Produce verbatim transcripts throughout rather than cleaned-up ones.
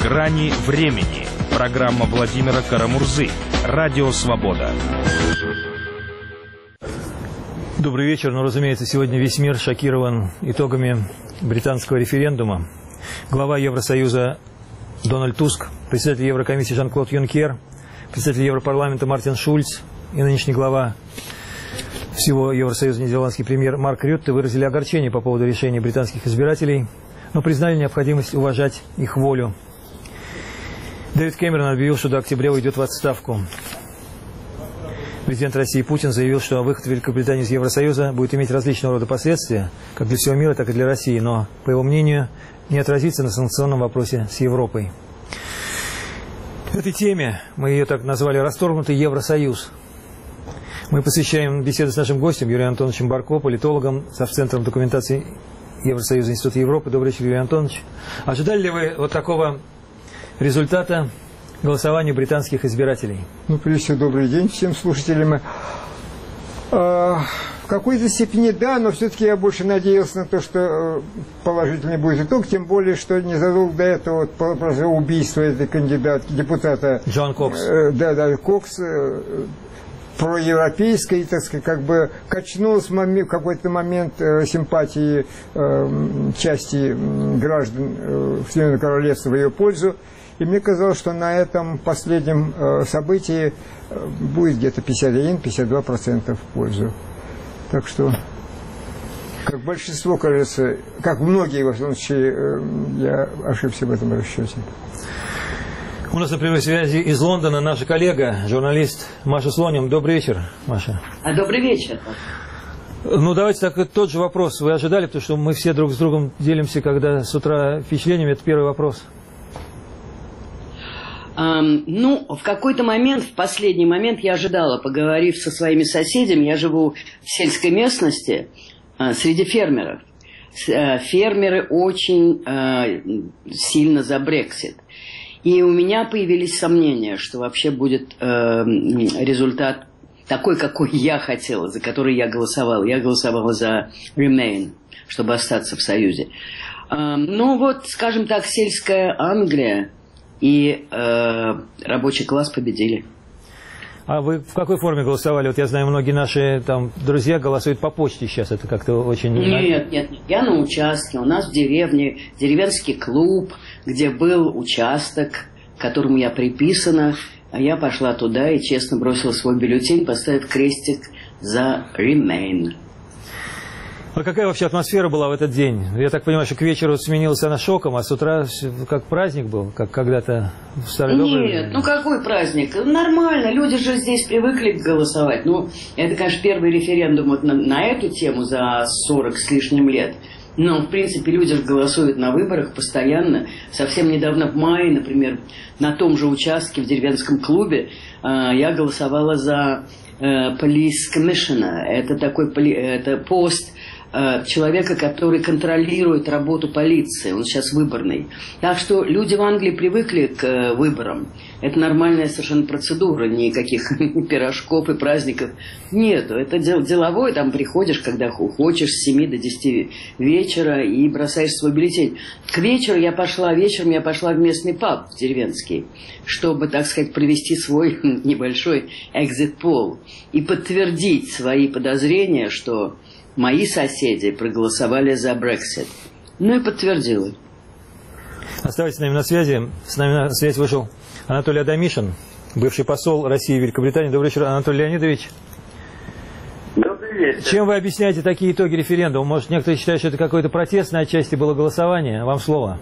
Грани времени. Программа Владимира Карамурзы. Радио Свобода. Добрый вечер. Ну, разумеется, сегодня весь мир шокирован итогами британского референдума. Глава Евросоюза Дональд Туск, председатель Еврокомиссии Жан-Клод Юнкер, председатель Европарламента Мартин Шульц и нынешний глава всего Евросоюза нидерландский премьер Марк Рютте выразили огорчение по поводу решения британских избирателей, но признали необходимость уважать их волю. Дэвид Кэмерон объявил, что до октября уйдет в отставку. Президент России Путин заявил, что выход Великобритании из Евросоюза будет иметь различного рода последствия, как для всего мира, так и для России, но, по его мнению, не отразится на санкционном вопросе с Европой. Этой теме, мы ее так назвали, «Расторгнутый Евросоюз». Мы посвящаем беседу с нашим гостем Юрием Антоновичем Барко, политологом, совцентром документации Евросоюза Института Европы. Добрый вечер, Юрий Антонович. Ожидали ли вы вот такого результата голосования британских избирателей? Ну, прежде всего, добрый день всем слушателям. А, в какой-то степени да, но все-таки я больше надеялся на то, что положительный будет итог, тем более, что незадолго до этого вот, про убийство этой кандидатки, депутата Джон Кокс. Э, да, да, Кокс, э, проевропейской, так сказать, как бы качнулась в какой-то момент э, симпатии э, части граждан э, Соединенного Королевства в ее пользу. И мне казалось, что на этом последнем э, событии э, будет где-то пятьдесят один — пятьдесят два процента в пользу. Так что, как большинство, кажется, как многие, во всяком случае, э, я ошибся в этом расчете. У нас на прямой связи из Лондона наша коллега, журналист Маша Слоним. Добрый вечер, Маша. А добрый вечер. Ну, давайте так, тот же вопрос. Вы ожидали, потому что мы все друг с другом делимся, когда с утра впечатлениями. Это первый вопрос. Um, ну, в какой-то момент, в последний момент я ожидала, поговорив со своими соседями. Я живу в сельской местности, uh, среди фермеров. Uh, фермеры очень uh, сильно за Брексит. И у меня появились сомнения, что вообще будет uh, результат такой, какой я хотела, за который я голосовала. Я голосовала за Remain, чтобы остаться в Союзе. Uh, ну вот, скажем так, сельская Англия и э, рабочий класс победили. А вы в какой форме голосовали? Вот я знаю, многие наши там друзья голосуют по почте сейчас. Это как-то очень... Нет, нет, нет. Я на участке. У нас в деревне деревенский клуб, где был участок, к которому я приписана. А я пошла туда и честно бросила свой бюллетень, поставив крестик за Remain. А какая вообще атмосфера была в этот день? Я так понимаю, что к вечеру сменилась она шоком, а с утра как праздник был, как когда-то в старые добрые времена? Нет, ну какой праздник? Нормально, люди же здесь привыкли голосовать. Ну, это, конечно, первый референдум вот на, на эту тему за сорок с лишним лет. Но, в принципе, люди же голосуют на выборах постоянно. Совсем недавно, в мае, например, на том же участке в деревенском клубе э, я голосовала за э, Police Commissioner. Это такой поли, это пост человека, который контролирует работу полиции. Он сейчас выборный. Так что люди в Англии привыкли к выборам. Это нормальная совершенно процедура. Никаких пирожков и праздников нету. Это деловое. Там приходишь, когда хочешь, с семи до десяти вечера и бросаешь свой бюллетень. К вечеру я пошла, вечером я пошла в местный паб, в деревенский, чтобы, так сказать, провести свой небольшой exit poll и подтвердить свои подозрения, что мои соседи проголосовали за Брексит. Ну и подтвердила. Оставайтесь с нами на связи. С нами на связь вышел Анатолий Адамишин, бывший посол России в Великобритании. Добрый вечер, Анатолий Леонидович. Добрый вечер. Чем вы объясняете такие итоги референдума? Может, некоторые считают, что это какое-то протестное отчасти было голосование? Вам слово.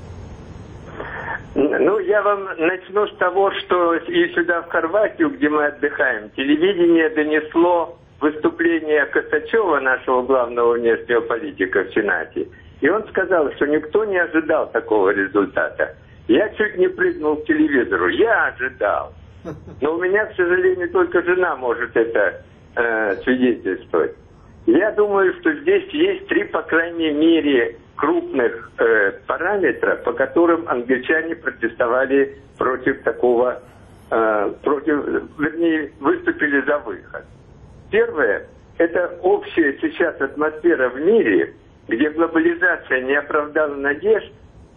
Ну, я вам начну с того, что и сюда, в Хорватию, где мы отдыхаем, телевидение донесло выступление Косачева, нашего главного внешнего политика в Сенате. И он сказал, что никто не ожидал такого результата. Я чуть не прыгнул к телевизору. Я ожидал. Но у меня, к сожалению, только жена может это э, свидетельствовать. Я думаю, что здесь есть три, по крайней мере, крупных э, параметра, по которым англичане протестовали против такого, э, против, вернее, выступили за выход. Первое, это общая сейчас атмосфера в мире, где глобализация не оправдала надежд,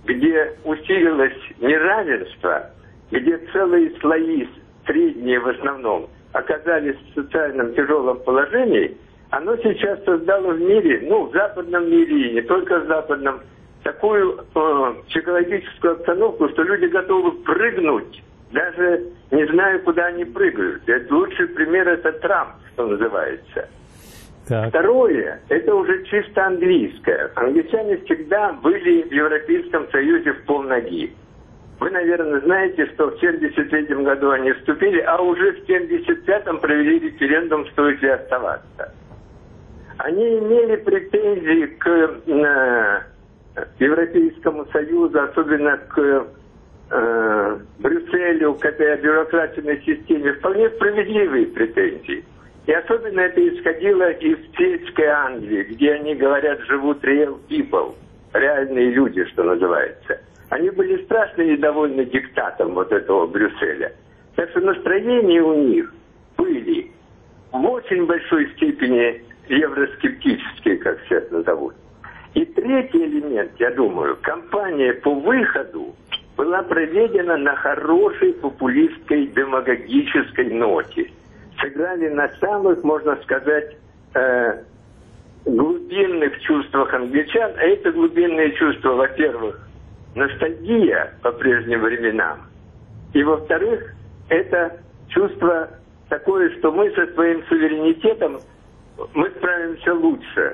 где усилилось неравенство, где целые слои, средние в основном, оказались в социальном тяжелом положении, оно сейчас создало в мире, ну, в западном мире и не только в западном, такую э, психологическую обстановку, что люди готовы прыгнуть, даже не зная, куда они прыгают. Это лучший пример — это Трамп, что называется. Так. Второе, это уже чисто английское. Англичане всегда были в Европейском Союзе в полноги. Вы, наверное, знаете, что в семьдесят третьем году они вступили, а уже в семьдесят пятом провели референдум, стоит ли оставаться. Они имели претензии к э, Европейскому Союзу, особенно к э, Брюсселю, к этой бюрократичной системе, вполне справедливые претензии. И особенно это исходило из сельской Англии, где они говорят, живут real people, реальные люди, что называется. Они были страшно недовольны диктатом вот этого Брюсселя. Так что настроения у них были в очень большой степени евроскептические, как сейчас назовут. И третий элемент, я думаю, кампания по выходу была проведена на хорошей популистской демагогической ноте. Сыграли на самых, можно сказать, э, глубинных чувствах англичан. А это глубинные чувства, во-первых, ностальгия по прежним временам. И, во-вторых, это чувство такое, что мы со своим суверенитетом, мы справимся лучше.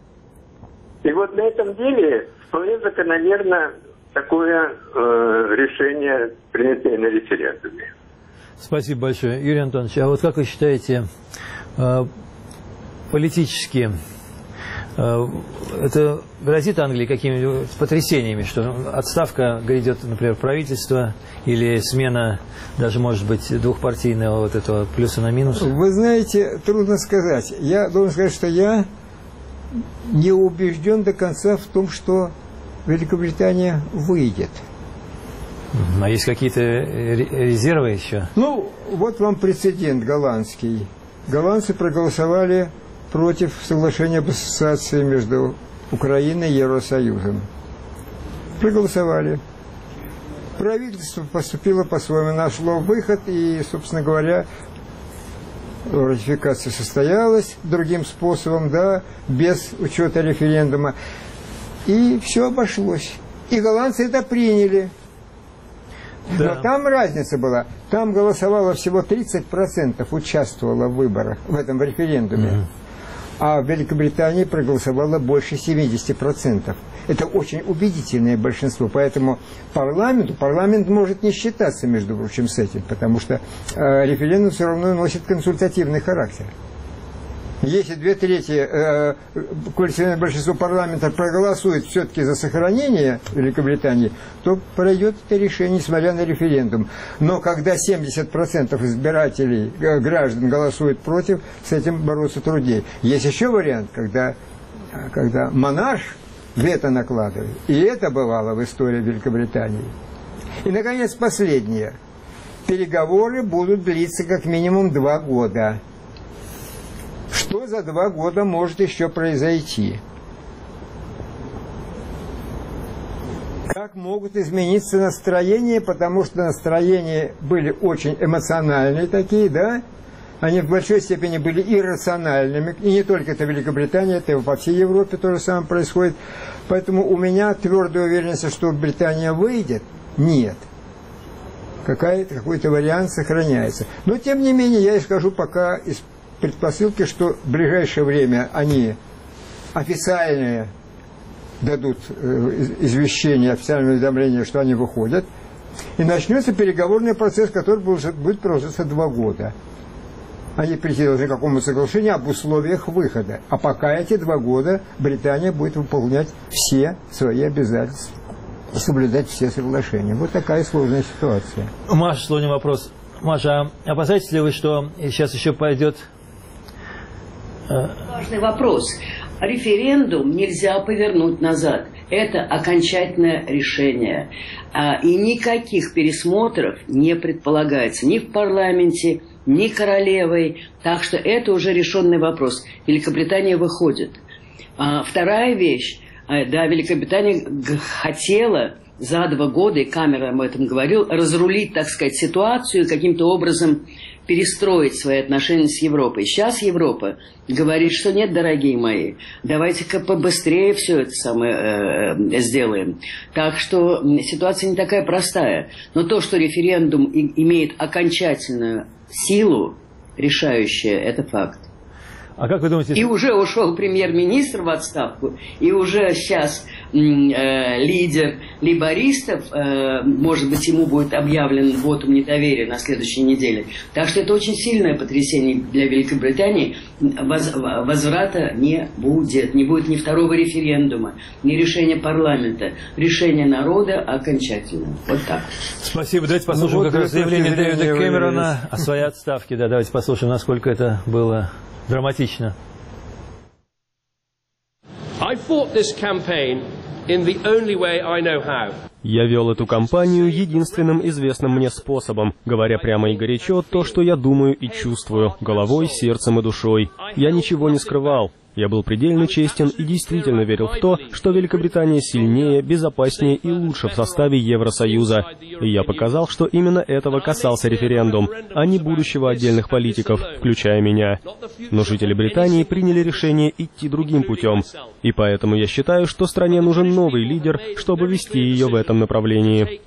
И вот на этом деле вполне закономерно такое э, решение, принятое на референдуме. Спасибо большое. Юрий Антонович, а вот как вы считаете, э, политически э, это грозит Англии какими-нибудь потрясениями, что отставка грядет, например, правительства или смена даже, может быть, двухпартийного вот этого плюса на минус? Вы знаете, трудно сказать. Я должен сказать, что я не убежден до конца в том, что Великобритания выйдет. А есть какие-то резервы еще? Ну, вот вам прецедент голландский. Голландцы проголосовали против соглашения об ассоциации между Украиной и Евросоюзом. Проголосовали. Правительство поступило по-своему, нашло выход, и, собственно говоря, ратификация состоялась другим способом, да, без учета референдума. И все обошлось. И голландцы это приняли. Да. Но там разница была. Там голосовало всего тридцать процентов, участвовало в выборах, в этом референдуме. Mm-hmm. А в Великобритании проголосовало больше семьдесят процентов. Это очень убедительное большинство. Поэтому парламенту, парламент может не считаться, между прочим, с этим, потому что э, референдум все равно носит консультативный характер. Если две трети э, коалиционное большинство парламента проголосует все-таки за сохранение Великобритании, то пройдет это решение, несмотря на референдум. Но когда семьдесят процентов избирателей, э, граждан голосуют против, с этим бороться труднее. Есть еще вариант, когда, когда монарх вето накладывает. И это бывало в истории Великобритании. И, наконец, последнее. Переговоры будут длиться как минимум два года. Что за два года может еще произойти? Как могут измениться настроения, потому что настроения были очень эмоциональные такие, да? Они в большой степени были иррациональными. И не только это Великобритания, это и по всей Европе то же самое происходит. Поэтому у меня твердая уверенность, что Британия выйдет, нет. Какая-то, какой-то вариант сохраняется. Но, тем не менее, я и скажу пока из предпосылки, что в ближайшее время они официальные дадут извещение, официальное уведомление, что они выходят, и начнется переговорный процесс, который будет продолжаться два года. Они прийти должны к какому-то соглашению об условиях выхода. А пока эти два года Британия будет выполнять все свои обязательства, соблюдать все соглашения. Вот такая сложная ситуация. Маша, сложный вопрос. Маша, а опасаетесь ли вы, что сейчас еще пойдет... Важный вопрос. Референдум нельзя повернуть назад. Это окончательное решение. И никаких пересмотров не предполагается ни в парламенте, ни королевой. Так что это уже решенный вопрос. Великобритания выходит. Вторая вещь. Да, Великобритания хотела за два года, и Камера об этом говорил, разрулить, так сказать, ситуацию, каким-то образом перестроить свои отношения с Европой. Сейчас Европа говорит, что нет, дорогие мои, давайте-ка побыстрее все это самое э, сделаем. Так что ситуация не такая простая. Но то, что референдум и, имеет окончательную силу, решающая, это факт. А как вы думаете... И уже ушел премьер-министр в отставку, и уже сейчас э, лидер лейбористов, э, может быть, ему будет объявлен вотум недоверия на следующей неделе. Так что это очень сильное потрясение для Великобритании. Воз, возврата не будет. Не будет ни второго референдума, ни решения парламента. Решение народа окончательно. Вот так. Спасибо. Давайте послушаем ну, вот как раз заявление Дэвида Кэмерона о своей отставке. Да, давайте послушаем, насколько это было... драматично. Я вел эту кампанию единственным известным мне способом, говоря прямо и горячо то, что я думаю и чувствую, головой, сердцем и душой. Я ничего не скрывал. Я был предельно честен и действительно верил в то, что Великобритания сильнее, безопаснее и лучше в составе Евросоюза. И я показал, что именно этого касался референдум, а не будущего отдельных политиков, включая меня. Но жители Британии приняли решение идти другим путем. И поэтому я считаю, что стране нужен новый лидер, чтобы вести ее в этом направлении.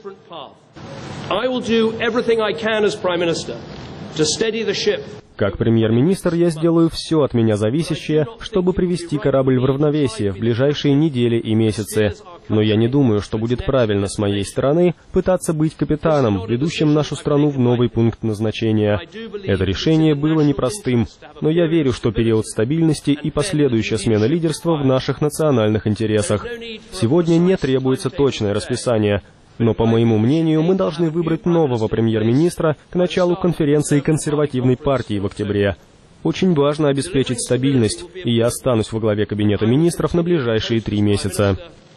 Как премьер-министр я сделаю все от меня зависящее, чтобы привести корабль в равновесие в ближайшие недели и месяцы. Но я не думаю, что будет правильно с моей стороны пытаться быть капитаном, ведущим нашу страну в новый пункт назначения. Это решение было непростым, но я верю, что период стабильности и последующая смена лидерства в наших национальных интересах. Сегодня не требуется точное расписание. Но, по моему мнению, мы должны выбрать нового премьер-министра к началу конференции консервативной партии в октябре. Очень важно обеспечить стабильность, и я останусь во главе кабинета министров на ближайшие три месяца.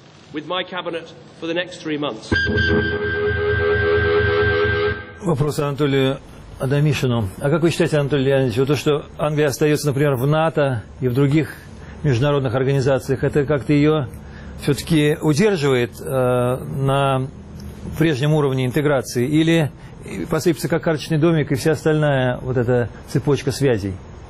Вопрос Анатолию Адамишину. А как вы считаете, Анатолий Леонидович, вот то, что Англия остается, например, в НАТО и в других международных организациях, это как-то ее все-таки удерживает э, на прежнем уровне интеграции, или посыпется как карточный домик и вся остальная вот эта цепочка связей?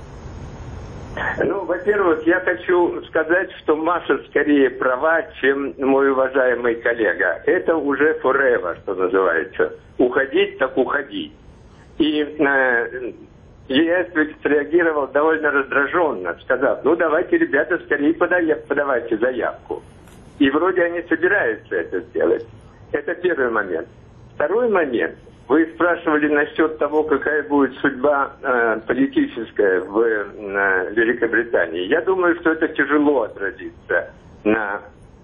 Ну, во-первых, я хочу сказать, что Маша скорее права, чем мой уважаемый коллега. Это уже forever, что называется. Уходить, так уходить. И э, ЕС среагировал довольно раздраженно, сказав, ну давайте, ребята, скорее подавайте заявку. И вроде они собираются это сделать. Это первый момент. Второй момент. Вы спрашивали насчет того, какая будет судьба э, политическая в э, Великобритании. Я думаю, что это тяжело отразится на,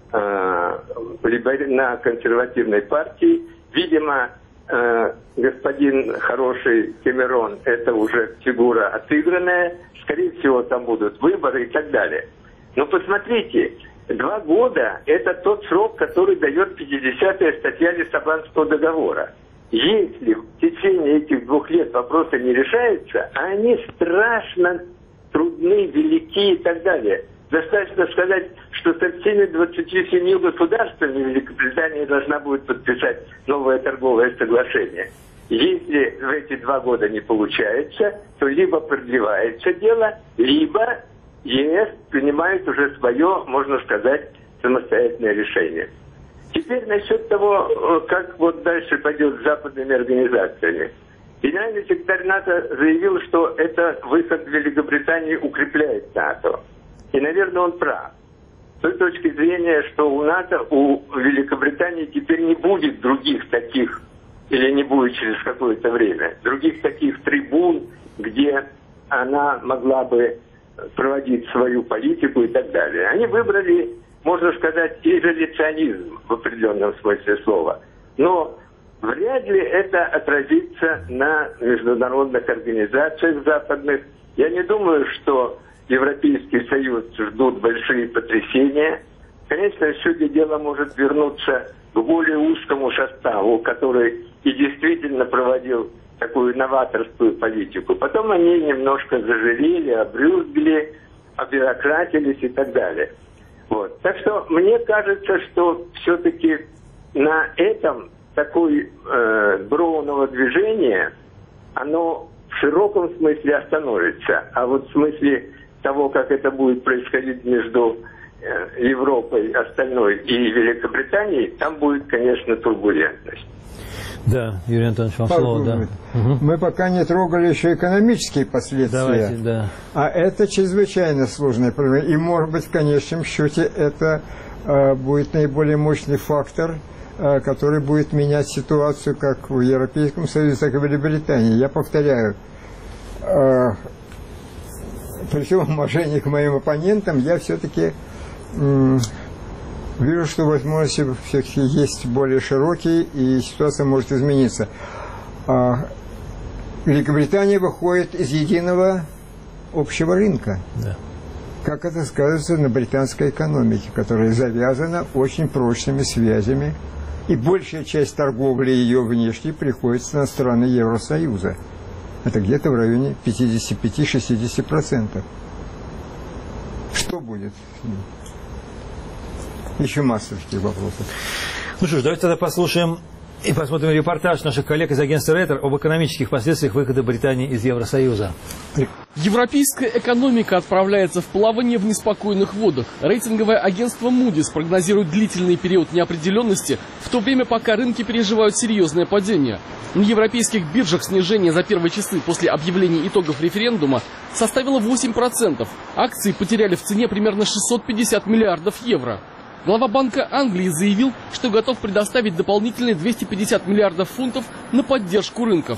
э, на консервативной партии. Видимо, э, господин хороший Кэмерон – это уже фигура отыгранная. Скорее всего, там будут выборы и так далее. Но посмотрите, два года – это тот срок, который дает пятидесятая статья Лиссабонского договора. Если в течение этих двух лет вопросы не решаются, а они страшно трудны, велики и так далее. Достаточно сказать, что со всеми двадцатью семью государствами Великобритания должна будет подписать новое торговое соглашение. Если в эти два года не получается, то либо продлевается дело, либо ЕС принимает уже свое, можно сказать, самостоятельное решение. Теперь насчет того, как вот дальше пойдет с западными организациями. Генеральный секретарь НАТО заявил, что это выход Великобритании укрепляет НАТО. И, наверное, он прав. С той точки зрения, что у НАТО, у Великобритании теперь не будет других таких, или не будет через какое-то время, других таких трибун, где она могла бы проводить свою политику и так далее. Они выбрали, можно сказать, изоляционизм в определенном смысле слова. Но вряд ли это отразится на международных организациях западных. Я не думаю, что Европейский Союз ждут большие потрясения. Конечно, сегодня дело может вернуться к более узкому составу, который и действительно проводил такую новаторскую политику. Потом они немножко зажирели, обрюзгли, обюрократились и так далее. Вот. Так что мне кажется, что все-таки на этом такое э, броуново движение, оно в широком смысле остановится. А вот в смысле того, как это будет происходить между э, Европой остальной и Великобританией, там будет, конечно, турбулентность. Да, Юрий Антонович, вам слово, да. Угу. Мы пока не трогали еще экономические последствия. Давайте, да. А это чрезвычайно сложная проблема. И, может быть, в конечном счете, это э, будет наиболее мощный фактор, э, который будет менять ситуацию как в Европейском Союзе, так и в Великобритании. Я повторяю, э, при всем уважении к моим оппонентам, я все-таки э, вижу, что возможности все-таки есть более широкие, и ситуация может измениться. А Великобритания выходит из единого общего рынка. Да. Как это сказывается на британской экономике, которая завязана очень прочными связями, и большая часть торговли ее внешней приходится на страны Евросоюза. Это где-то в районе пятьдесят пять - шестьдесят процентов. Что будет с ним? Еще масса таких вопросов. Ну что ж, давайте тогда послушаем и посмотрим репортаж наших коллег из агентства Рейтер об экономических последствиях выхода Британии из Евросоюза. Европейская экономика отправляется в плавание в неспокойных водах. Рейтинговое агентство Moody's прогнозирует длительный период неопределенности, в то время пока рынки переживают серьезное падение. На европейских биржах снижение за первые часы после объявления итогов референдума составило восемь процентов. Акции потеряли в цене примерно шестьсот пятьдесят миллиардов евро. Глава Банка Англии заявил, что готов предоставить дополнительные двести пятьдесят миллиардов фунтов на поддержку рынков.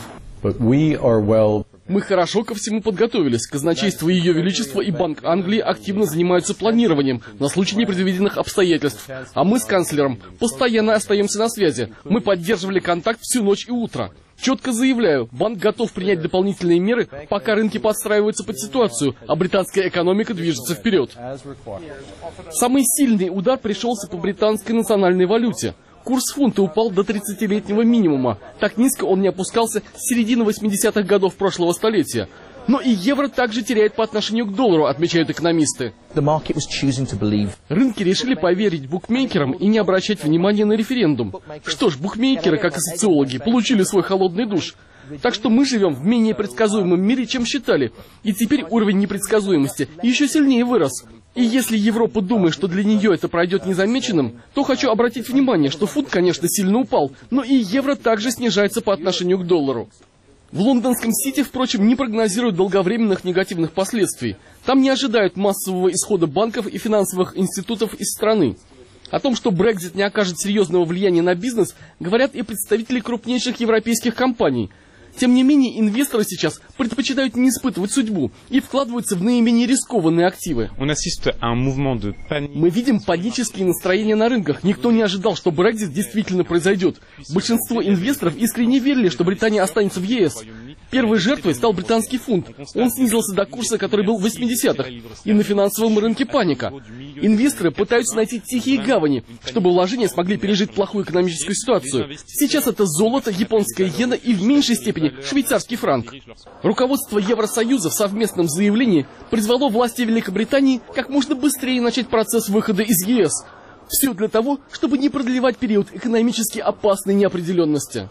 Мы хорошо ко всему подготовились. Казначейство Ее Величества и Банк Англии активно занимаются планированием на случай непредвиденных обстоятельств. А мы с канцлером постоянно остаемся на связи. Мы поддерживали контакт всю ночь и утро. Четко заявляю, банк готов принять дополнительные меры, пока рынки подстраиваются под ситуацию, а британская экономика движется вперед. Самый сильный удар пришелся по британской национальной валюте. Курс фунта упал до тридцатилетнего минимума. Так низко он не опускался с середины восьмидесятых годов прошлого столетия. Но и евро также теряет по отношению к доллару, отмечают экономисты. Рынки решили поверить букмекерам и не обращать внимания на референдум. Что ж, букмекеры, как и социологи, получили свой холодный душ. Так что мы живем в менее предсказуемом мире, чем считали. И теперь уровень непредсказуемости еще сильнее вырос. И если Европа думает, что для нее это пройдет незамеченным, то хочу обратить внимание, что фунт, конечно, сильно упал, но и евро также снижается по отношению к доллару. В лондонском Сити, впрочем, не прогнозируют долговременных негативных последствий. Там не ожидают массового исхода банков и финансовых институтов из страны. О том, что Брексит не окажет серьезного влияния на бизнес, говорят и представители крупнейших европейских компаний. Тем не менее, инвесторы сейчас предпочитают не испытывать судьбу и вкладываются в наименее рискованные активы. Мы видим панические настроения на рынках. Никто не ожидал, что Брексит действительно произойдет. Большинство инвесторов искренне верили, что Британия останется в Е С. Первой жертвой стал британский фунт. Он снизился до курса, который был в восьмидесятых. И на финансовом рынке паника. Инвесторы пытаются найти тихие гавани, чтобы вложения смогли пережить плохую экономическую ситуацию. Сейчас это золото, японская иена и в меньшей степени швейцарский франк. Руководство Евросоюза в совместном заявлении призвало власти Великобритании как можно быстрее начать процесс выхода из Е С. Все для того, чтобы не продлевать период экономически опасной неопределенности.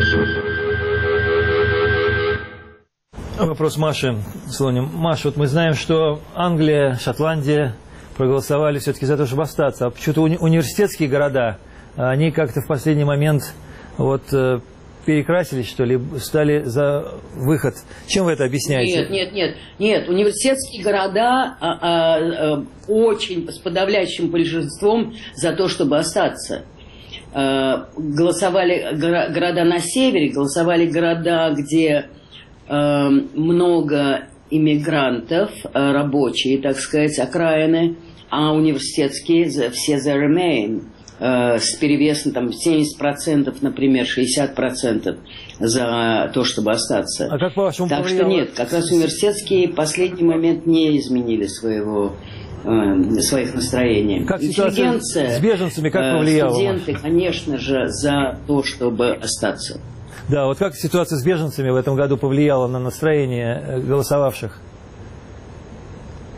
Вопрос Маши Слоним. Маша, вот мы знаем, что Англия, Шотландия проголосовали все-таки за то, чтобы остаться. А почему-то уни- университетские города, они как-то в последний момент вот, перекрасились, что ли, стали за выход. Чем вы это объясняете? Нет, нет, нет. Нет, университетские города а, а, а, очень с подавляющим большинством за то, чтобы остаться. А, голосовали горо- города на севере, голосовали города, где а, много иммигрантов, а, рабочие, так сказать, окраины, а университетские все за Remain. С перевесом там семьдесят процентов, например, шестьдесят процентов за то, чтобы остаться. А как по-вашему Так повлияло? что нет, как раз университетские в последний момент не изменили своего, э, своих настроений. Как ситуация с беженцами, как повлияла? Студенты, конечно же, за то, чтобы остаться. Да, вот как ситуация с беженцами в этом году повлияла на настроение голосовавших?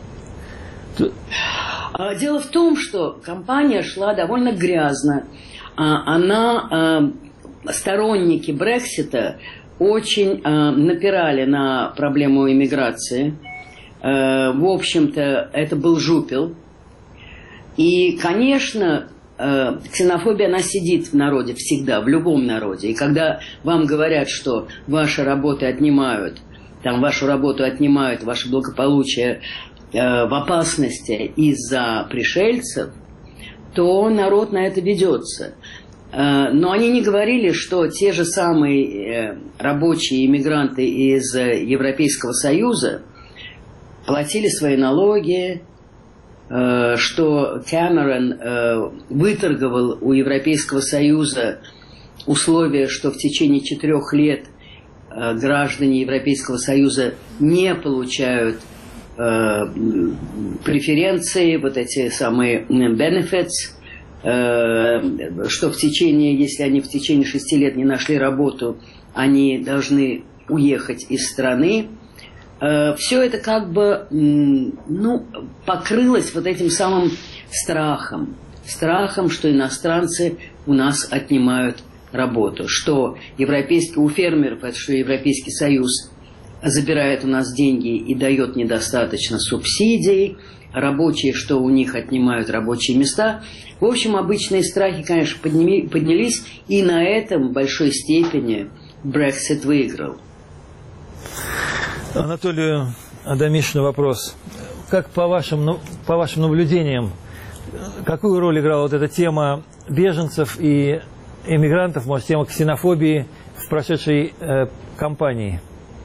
Дело в том, что кампания шла довольно грязно. она, сторонники Брексита очень напирали на проблему иммиграции. В общем-то, это был жупел. И, конечно, ксенофобия, она сидит в народе всегда, в любом народе. И когда вам говорят, что ваши работы отнимают, там, вашу работу отнимают, ваше благополучие э, в опасности из-за пришельцев, то народ на это ведется. Э, но они не говорили, что те же самые э, рабочие иммигранты из э, Европейского Союза платили свои налоги, э, что Кэмерон э, выторговал у Европейского Союза условия, что в течение четырех лет граждане Европейского Союза не получают э, преференции, вот эти самые benefits, э, что в течение, если они в течение шести лет не нашли работу, они должны уехать из страны. Э, все это как бы ну, покрылось вот этим самым страхом, страхом, что иностранцы у нас отнимают работу, что европейский, у фермеров, это что Европейский Союз забирает у нас деньги и дает недостаточно субсидий, рабочие, что у них отнимают рабочие места. В общем, обычные страхи, конечно, подними, поднялись, и на этом в большой степени Brexit выиграл. Анатолию Адамишину вопрос. Как по вашим, ну, по вашим наблюдениям, какую роль играла вот эта тема беженцев и эмигрантов, может, тема ксенофобии в прошедшей э, кампании?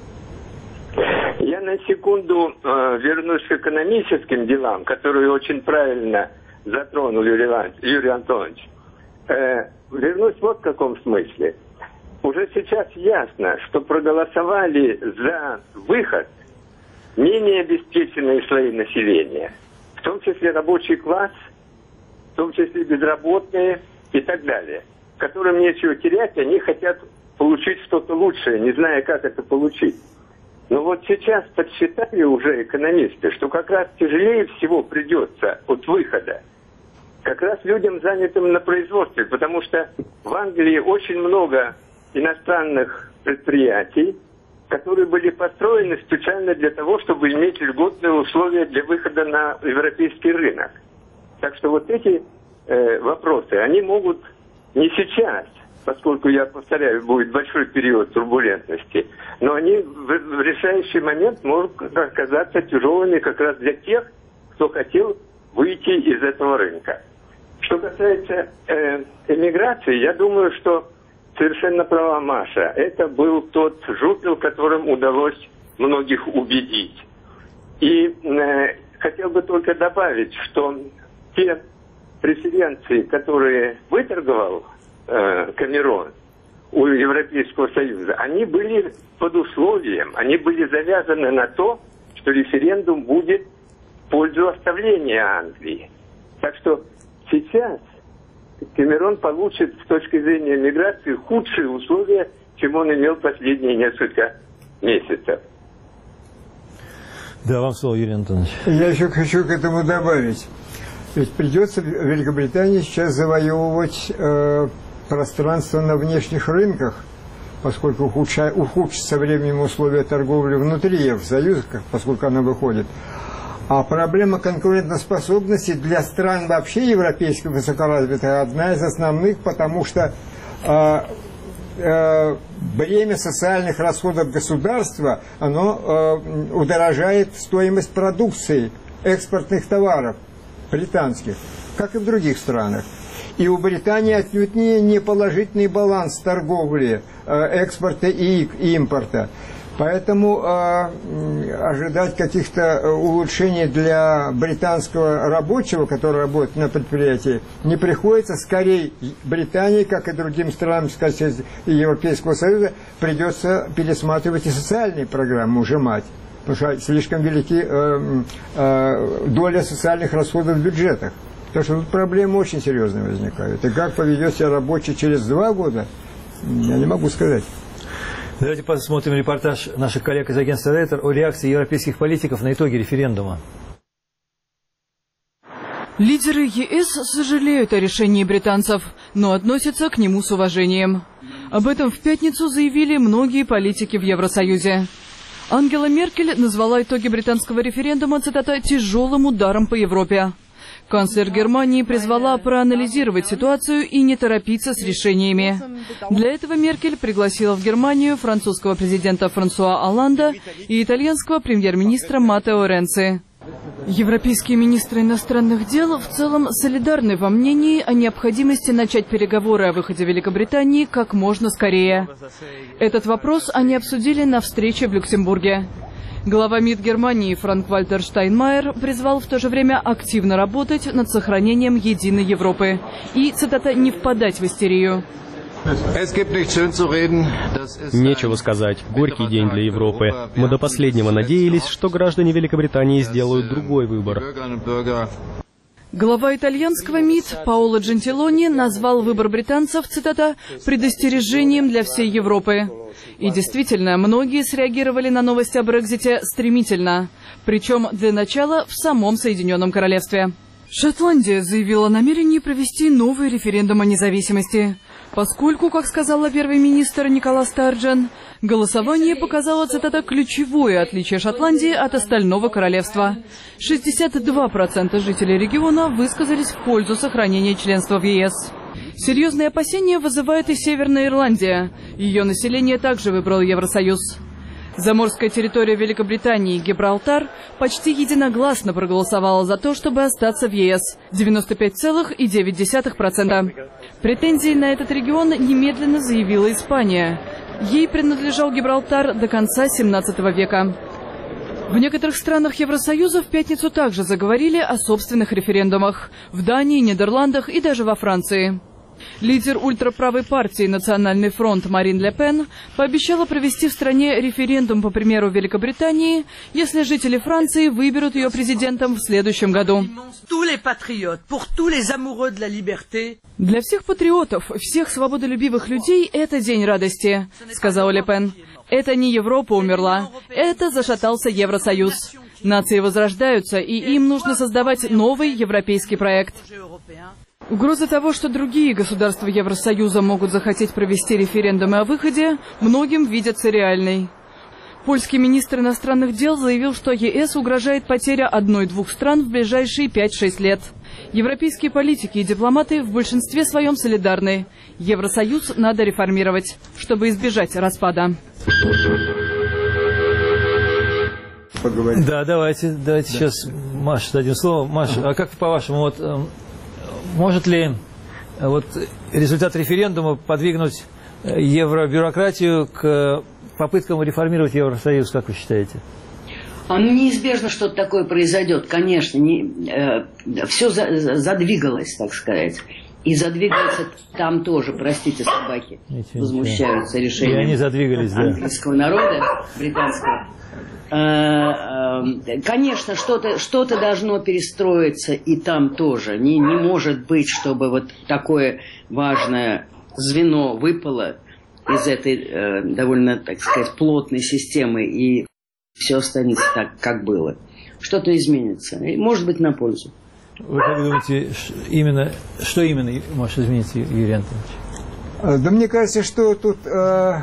Я на секунду э, вернусь к экономическим делам, которые очень правильно затронул Юрий, Юрий Антонович. Э, вернусь вот в каком смысле. Уже сейчас ясно, что проголосовали за выход менее обеспеченные слои населения, в том числе рабочий класс, в том числе безработные и так далее, которым нечего терять, они хотят получить что-то лучшее, не зная, как это получить. Но вот сейчас подсчитали уже экономисты, что как раз тяжелее всего придется от выхода как раз людям, занятым на производстве, потому что в Англии очень много иностранных предприятий, которые были построены специально для того, чтобы иметь льготные условия для выхода на европейский рынок. Так что вот эти э, вопросы, они могут не сейчас, поскольку, я повторяю, будет большой период турбулентности, но они в, в решающий момент могут оказаться тяжелыми как раз для тех, кто хотел выйти из этого рынка. Что касается э, эмиграции, я думаю, что совершенно права Маша. Это был тот жупел, которым удалось многих убедить. И э, хотел бы только добавить, что те преференции, которые выторговал э, Камерон у Европейского Союза, они были под условием, они были завязаны на то, что референдум будет в пользу оставления Англии. Так что сейчас Камерон получит с точки зрения миграции худшие условия, чем он имел последние несколько месяцев. Да, вам слово, Юрий Антонович. Я еще хочу к этому добавить. Ведь придется Великобритании сейчас завоевывать э, пространство на внешних рынках, поскольку ухудша, ухудшится временем условия торговли внутри Евросоюза, поскольку она выходит. А проблема конкурентоспособности для стран вообще европейских высокоразвитых одна из основных, потому что э, э, бремя социальных расходов государства, оно э, удорожает стоимость продукции, экспортных товаров британских, как и в других странах. И у Британии отнюдь не, не положительный баланс торговли, э, экспорта и импорта. Поэтому э, ожидать каких-то улучшений для британского рабочего, который работает на предприятии, не приходится. Скорее, Британии, как и другим странам, скажем, Европейского Союза, придется пересматривать и социальные программы, ужимать. Потому что слишком велики э, э, доля социальных расходов в бюджетах. Потому что тут проблемы очень серьезные возникают. И как поведет себя рабочий через два года, я не могу сказать. Давайте посмотрим репортаж наших коллег из агентства Рейтер о реакции европейских политиков на итоги референдума. Лидеры ЕС сожалеют о решении британцев, но относятся к нему с уважением. Об этом в пятницу заявили многие политики в Евросоюзе. Ангела Меркель назвала итоги британского референдума, цитата, «тяжелым ударом по Европе». Канцлер Германии призвала проанализировать ситуацию и не торопиться с решениями. Для этого Меркель пригласила в Германию французского президента Франсуа Олланда и итальянского премьер-министра Маттео Ренци. Европейские министры иностранных дел в целом солидарны во мнении о необходимости начать переговоры о выходе Великобритании как можно скорее. Этот вопрос они обсудили на встрече в Люксембурге. Глава МИД Германии Франк-Вальтер Штайнмайер призвал в то же время активно работать над сохранением единой Европы и, цитата, «не впадать в истерию». Нечего сказать. Горький день для Европы. Мы до последнего надеялись, что граждане Великобритании сделают другой выбор. Глава итальянского МИД Паоло Джентилони назвал выбор британцев, цитата, «предостережением для всей Европы». И действительно, многие среагировали на новость о Брексите стремительно. Причем для начала в самом Соединенном Королевстве. Шотландия заявила о намерении провести новый референдум о независимости. Поскольку, как сказала первый министр Никола Старджен, голосование показало, цитата, «ключевое отличие Шотландии от остального королевства». шестьдесят два процента жителей региона высказались в пользу сохранения членства в ЕС. Серьезные опасения вызывает и Северная Ирландия. Ее население также выбрало Евросоюз. Заморская территория Великобритании, Гибралтар, почти единогласно проголосовала за то, чтобы остаться в ЕС – девяносто пять целых девять десятых процента. Претензии на этот регион немедленно заявила Испания. Ей принадлежал Гибралтар до конца семнадцатого века. В некоторых странах Евросоюза в пятницу также заговорили о собственных референдумах – в Дании, Нидерландах и даже во Франции. Лидер ультраправой партии «Национальный фронт» Марин Ле Пен пообещала провести в стране референдум по примеру Великобритании, если жители Франции выберут ее президентом в следующем году. Для всех патриотов, всех свободолюбивых людей это день радости, сказала Ле Пен. Это не Европа умерла, это зашатался Евросоюз. Нации возрождаются, и им нужно создавать новый европейский проект. Угроза того, что другие государства Евросоюза могут захотеть провести референдумы о выходе, многим видится реальной. Польский министр иностранных дел заявил, что ЕС угрожает потеря одной-двух стран в ближайшие пять-шесть лет. Европейские политики и дипломаты в большинстве своем солидарны. Евросоюз надо реформировать, чтобы избежать распада. Поговорим. Да, давайте, давайте сейчас Маше дадим слово. Маша, а как по-вашему, вот, может ли вот, результат референдума подвигнуть евробюрократию к попыткам реформировать Евросоюз, как вы считаете? Неизбежно что-то такое произойдет, конечно. Не, э, все за, задвигалось, так сказать. И задвигаются там тоже, простите, собаки, ничего, возмущаются ничего. решением и они задвигались, английского да. народа, британского. Конечно, что-то что-то должно перестроиться и там тоже. Не, не может быть, чтобы вот такое важное звено выпало из этой э, довольно, так сказать, плотной системы, и все останется так, как было. Что-то изменится. И, может быть, на пользу. Вы как думаете, именно, что именно может измениться, Юрий Антонович? Да мне кажется, что тут... Э...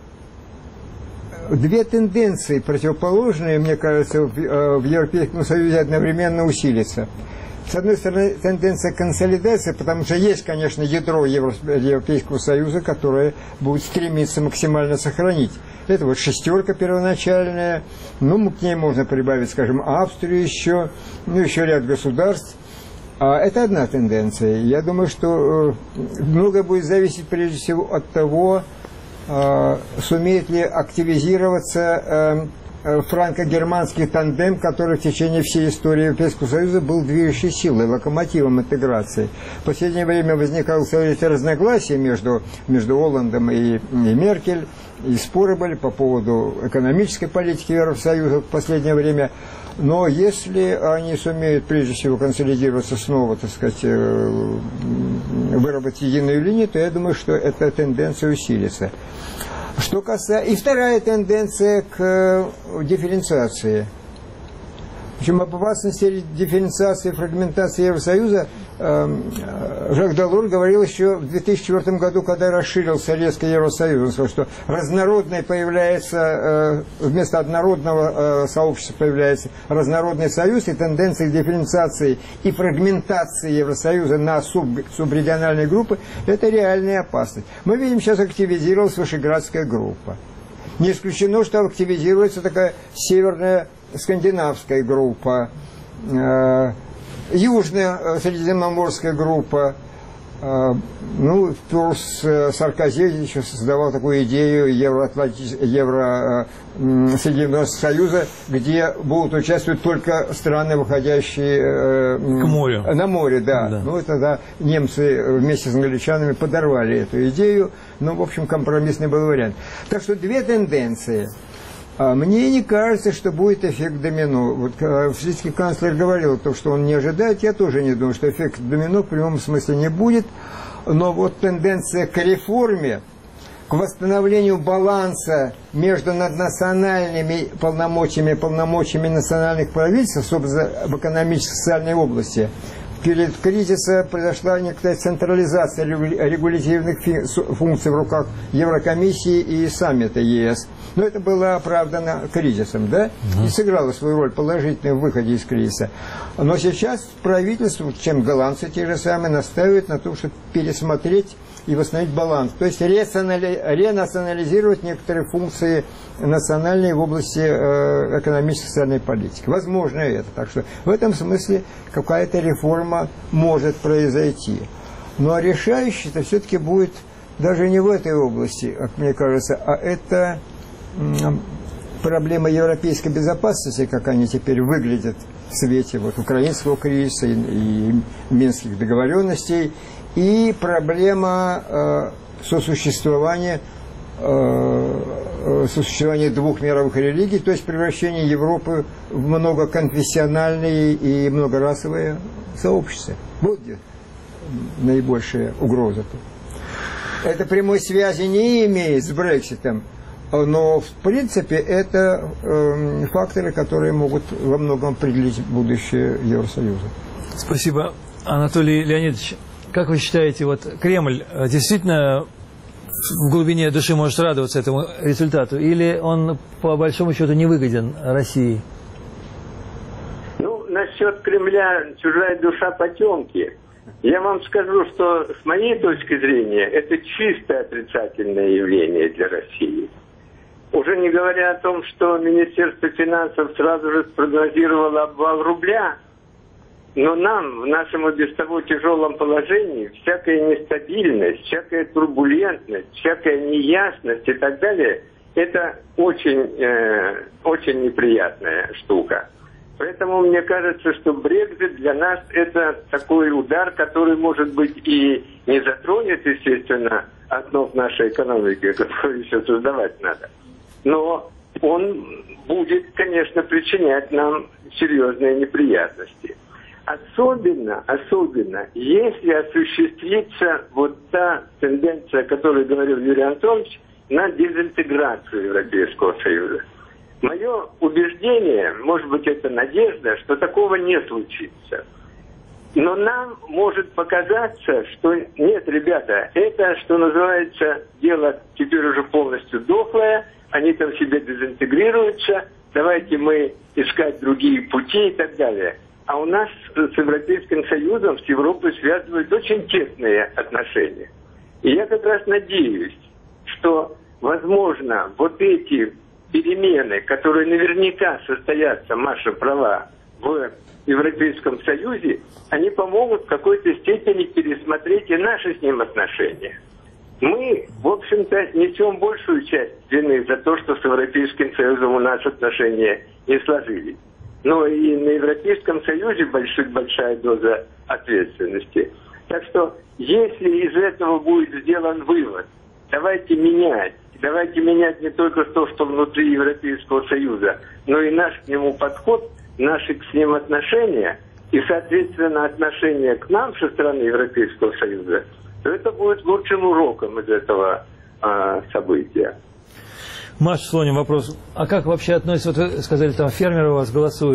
Две тенденции противоположные, мне кажется, в, в Европейском Союзе одновременно усилятся. С одной стороны, тенденция консолидации, потому что есть, конечно, ядро Европейского Союза, которое будет стремиться максимально сохранить. Это вот шестерка первоначальная, ну, к ней можно прибавить, скажем, Австрию еще, ну, еще ряд государств. А это одна тенденция. Я думаю, что многое будет зависеть, прежде всего, от того, сумеет ли активизироваться франко-германский тандем, который в течение всей истории Европейского Союза был движущей силой, локомотивом интеграции. В последнее время возникало целое разногласие между, между Олландом и, и Меркель, и споры были по поводу экономической политики Евросоюза в последнее время. Но если они сумеют, прежде всего, консолидироваться снова, так сказать, выработать единую линию, то я думаю, что эта тенденция усилится. Что касается... И вторая тенденция к дифференциации. Причем об опасности дифференциации и фрагментации Евросоюза э, Жак Делор говорил еще в две тысячи четвёртом году, когда расширился резко Евросоюз. Он сказал, что разнородное появляется, э, вместо однородного э, сообщества появляется разнородный союз, и тенденция к дифференциации и фрагментации Евросоюза на суб, субрегиональные группы – это реальная опасность. Мы видим, сейчас активизировалась Вышеградская группа. Не исключено, что активизируется такая северная скандинавская группа, э, южная средиземноморская группа. Э, ну, Пёрс э, Саркози еще создавал такую идею Евро-Атлантического Евро, э, Соединенного Союза, где будут участвовать только страны, выходящие э, к морю. На море, да. да. Ну, и тогда немцы вместе с англичанами подорвали эту идею. Ну, в общем, компромиссный был вариант. Так что две тенденции. Мне не кажется, что будет эффект домино. Вот австрийский канцлер говорил, то, что он не ожидает, я тоже не думаю, что эффект домино в прямом смысле не будет. Но вот тенденция к реформе, к восстановлению баланса между наднациональными полномочиями и полномочиями национальных правительств, особенно в экономической и социальной области, в период кризиса произошла некоторая централизация регулятивных функций в руках Еврокомиссии и саммита ЕС. Но это было оправдано кризисом, да? И сыграло свою роль положительную в выходе из кризиса. Но сейчас правительство, чем голландцы те же самые, настаивают на том, чтобы пересмотреть и восстановить баланс. То есть ренационализировать некоторые функции национальные в области э, экономической и социальной политики. Возможно это. Так что в этом смысле какая-то реформа может произойти. Но решающее-то все-таки будет даже не в этой области, как мне кажется, а это м, проблема европейской безопасности, как они теперь выглядят в свете вот, украинского кризиса и, и минских договоренностей, и проблема э, сосуществования, э, сосуществования двух мировых религий, то есть превращение Европы в многоконфессиональные и многорасовые сообщества. Вот где наибольшая угроза-то. Это прямой связи не имеет с Брекситом, но в принципе это э, факторы, которые могут во многом определить будущее Евросоюза. Спасибо, Анатолий Леонидович. Как вы считаете, вот Кремль действительно в глубине души может радоваться этому результату, или он по большому счету не выгоден России? Ну, насчет Кремля чужая душа потемки. Я вам скажу, что с моей точки зрения это чисто отрицательное явление для России. Уже не говоря о том, что Министерство финансов сразу же спрогнозировало обвал рубля, но нам, в нашем и без того тяжелом положении, всякая нестабильность, всякая турбулентность, всякая неясность и так далее, это очень, э, очень неприятная штука. Поэтому мне кажется, что Брексит для нас это такой удар, который, может быть, и не затронет, естественно, основ нашей экономики, которую еще создавать надо. Но он будет, конечно, причинять нам серьезные неприятности. Особенно, особенно, если осуществится вот та тенденция, о которой говорил Юрий Антонович, на дезинтеграцию Европейского Союза. Мое убеждение, может быть, это надежда, что такого не случится. Но нам может показаться, что нет, ребята, это, что называется, дело теперь уже полностью дохлое, они там себе дезинтегрируются, давайте мы искать другие пути и так далее. А у нас с Европейским Союзом, с Европой связывают очень тесные отношения. И я как раз надеюсь, что, возможно, вот эти перемены, которые наверняка состоятся, Маша права, в Европейском Союзе, они помогут в какой-то степени пересмотреть и наши с ним отношения. Мы, в общем-то, несем большую часть вины за то, что с Европейским Союзом у нас отношения не сложились. Но и на Европейском Союзе большая, большая доза ответственности. Так что, если из этого будет сделан вывод, давайте менять, давайте менять не только то, что внутри Европейского Союза, но и наш к нему подход, наши с ним отношения, и, соответственно, отношения к нам со стороны Европейского Союза, то это будет лучшим уроком из этого а, события. Маша Слоним, вопрос. А как вообще относятся, вот вы сказали, там фермеры у вас голосуют,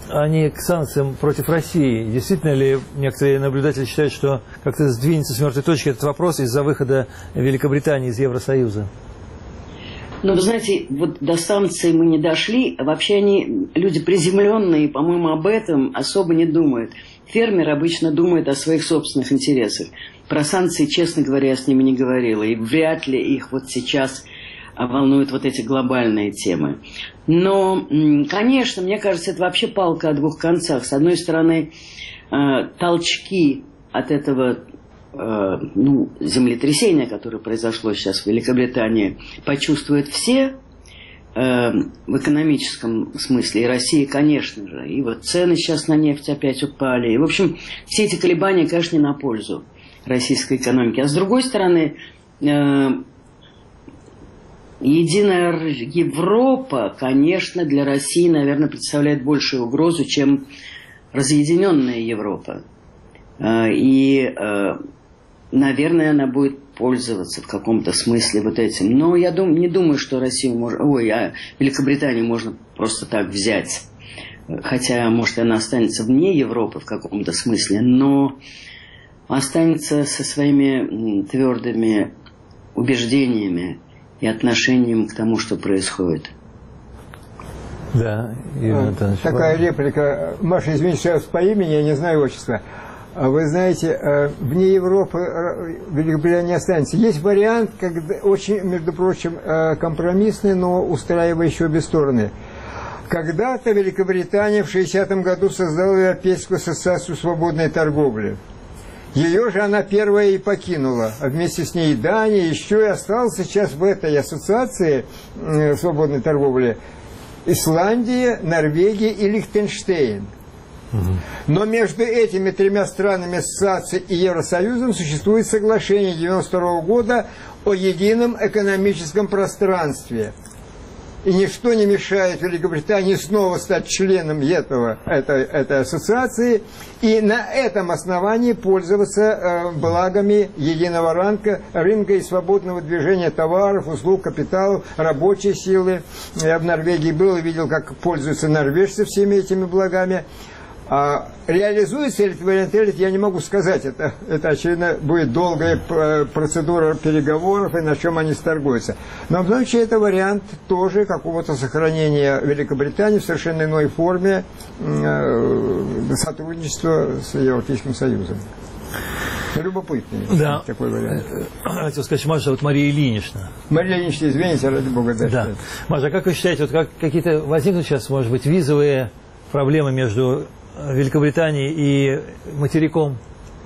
а не к санкциям против России. Действительно ли некоторые наблюдатели считают, что как-то сдвинется с мертвой точки этот вопрос из-за выхода Великобритании из Евросоюза? Ну, вы знаете, вот до санкций мы не дошли. Вообще они, люди приземленные, по-моему, об этом особо не думают. Фермер обычно думает о своих собственных интересах. Про санкции, честно говоря, я с ними не говорила. И вряд ли их вот сейчас волнуют вот эти глобальные темы. Но, конечно, мне кажется, это вообще палка о двух концах. С одной стороны, толчки от этого ну, землетрясения, которое произошло сейчас в Великобритании, почувствуют все в экономическом смысле. И Россия, конечно же. И вот цены сейчас на нефть опять упали. И, в общем, все эти колебания, конечно, не на пользу российской экономики. А с другой стороны, единая Европа, конечно, для России, наверное, представляет большую угрозу, чем разъединенная Европа. И, наверное, она будет пользоваться в каком-то смысле вот этим. Но я дум, не думаю, что Россию можно, ой, а Великобританию можно просто так взять. Хотя, может, она останется вне Европы в каком-то смысле, но останется со своими твердыми убеждениями и отношением к тому, что происходит. Да, Юрий Анатольевич. Такая реплика. Маша, извините, что я по имени, я не знаю отчества. Вы знаете, вне Европы Великобритания не останется. Есть вариант, когда, очень, между прочим, компромиссный, но устраивающий обе стороны. Когда-то Великобритания в шестидесятом году создала Европейскую ассоциацию свободной торговли. Ее же она первая и покинула, а вместе с ней Дания, еще и осталась сейчас в этой ассоциации э, свободной торговли Исландия, Норвегия и Лихтенштейн. Угу. Но между этими тремя странами ассоциации и Евросоюзом существует соглашение девяносто второго года о едином экономическом пространстве. И ничто не мешает Великобритании снова стать членом этого, этой, этой ассоциации и на этом основании пользоваться э, благами единого ранка, рынка и свободного движения товаров, услуг, капиталов, рабочей силы. Я в Норвегии был и видел, как пользуются норвежцы всеми этими благами. А реализуется ли этот вариант, я не могу сказать. Это, это очевидно, будет долгая процедура переговоров, и на чем они сторгуются. Но в случае это вариант тоже какого-то сохранения Великобритании в совершенно иной форме э, сотрудничества с Европейским Союзом. Любопытный да. такой вариант. Хотел сказать, Маша, вот Мария Ильинична. Мария Ильинична, извините, ради бога. Да. Да. Маша, как вы считаете, вот как какие-то возникнут сейчас, может быть, визовые проблемы между Великобритании и материком?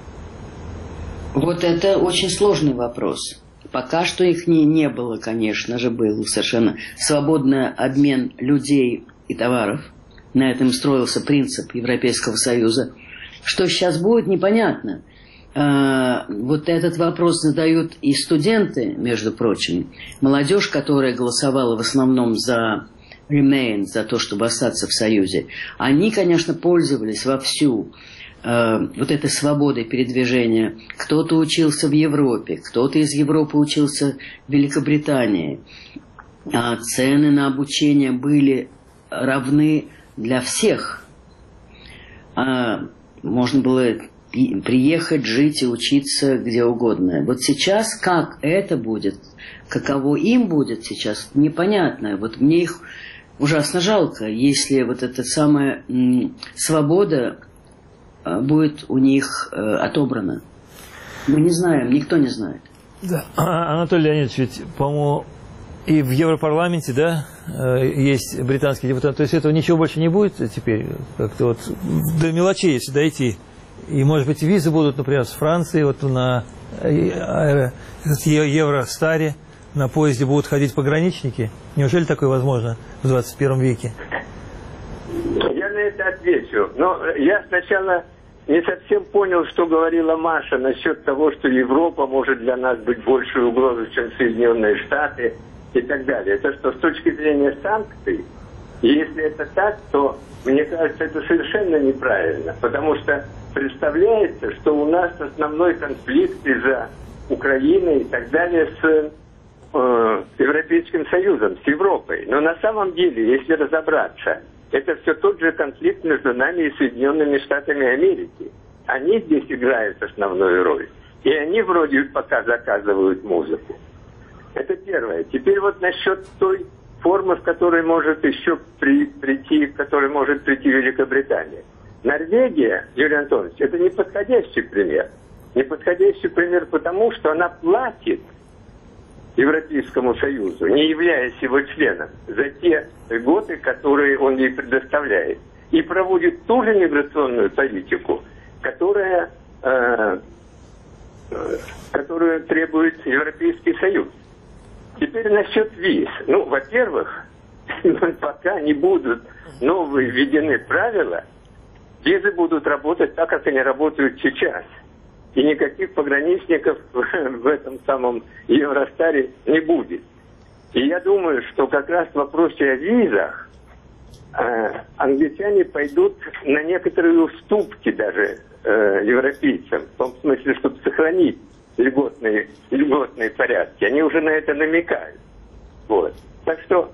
Вот это очень сложный вопрос. Пока что их не, не было, конечно же, был совершенно свободный обмен людей и товаров. На этом строился принцип Европейского Союза. Что сейчас будет, непонятно. А, вот этот вопрос задают и студенты, между прочим. Молодежь, которая голосовала в основном за Remain, за то, чтобы остаться в Союзе, они, конечно, пользовались вовсю э, вот этой свободой передвижения. Кто-то учился в Европе, кто-то из Европы учился в Великобритании. А цены на обучение были равны для всех. А можно было приехать, жить и учиться где угодно. Вот сейчас как это будет, каково им будет сейчас, непонятно. Вот мне их ужасно жалко, если вот эта самая м, свобода а, будет у них а, отобрана. Мы не знаем, никто не знает. Да. Анатолий Леонидович, ведь, по-моему, и в Европарламенте, да, есть британский депутат. То есть этого ничего больше не будет теперь? Как-то вот до мелочей, если дойти. И, может быть, визы будут, например, с Франции, вот на Евростаре. На поезде будут ходить пограничники? Неужели такое возможно в двадцать первом веке? Я на это отвечу. Но я сначала не совсем понял, что говорила Маша насчет того, что Европа может для нас быть большей угрозой, чем Соединенные Штаты и так далее. Это что, с точки зрения санкций? И если это так, то, мне кажется, это совершенно неправильно. Потому что представляется, что у нас основной конфликт из-за Украины и так далее с Европейским Союзом, с Европой. Но на самом деле, если разобраться, Это все тот же конфликт между нами и Соединенными Штатами Америки. Они здесь играют основную роль. И они вроде пока заказывают музыку. Это первое. Теперь вот насчет той формы, в которой может еще при, прийти, в которой может прийти Великобритания. Норвегия, Юрий Антонович, это неподходящий пример. Неподходящий пример потому, что она платит Европейскому Союзу, не являясь его членом, за те льготы, которые он ей предоставляет. И проводит ту же миграционную политику, которая, э, э, которую требует Европейский Союз. Теперь насчет виз. Ну, во-первых, пока не будут новые введены правила, визы будут работать так, как они работают сейчас. И никаких пограничников в этом самом Евростаре не будет. И я думаю, что как раз в вопросе о визах э, англичане пойдут на некоторые уступки даже э, европейцам, в том смысле, чтобы сохранить льготные, льготные порядки. Они уже на это намекают. Вот. Так что